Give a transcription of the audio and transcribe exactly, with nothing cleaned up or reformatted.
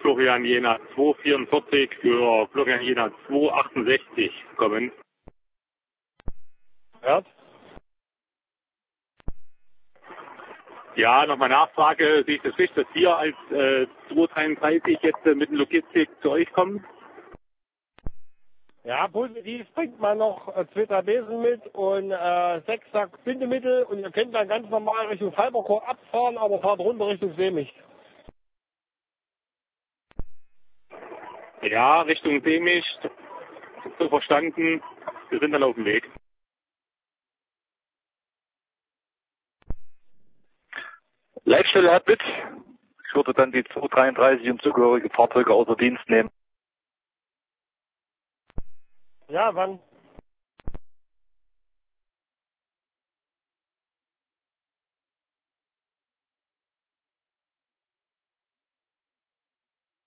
Florian Jena zwei vierundvierzig für Florian Jena zwei achtundsechzig kommen. Ja. Ja, nochmal Nachfrage. Sehe ich das richtig, dass wir als äh, zwei dreiunddreißig jetzt äh, mit dem Logistik zu euch kommen? Ja, positiv bringt man noch äh, zwei Trapesen mit und äh, sechs Sack Bindemittel und ihr könnt dann ganz normal Richtung Falberchor abfahren, aber fahrt runter Richtung Seemich. Ja, Richtung Seemich. So verstanden. Wir sind dann auf dem Weg. Leitstelle hat mit. Ich würde dann die zwei dreiunddreißig und zugehörige Fahrzeuge außer Dienst nehmen. Ja, wann?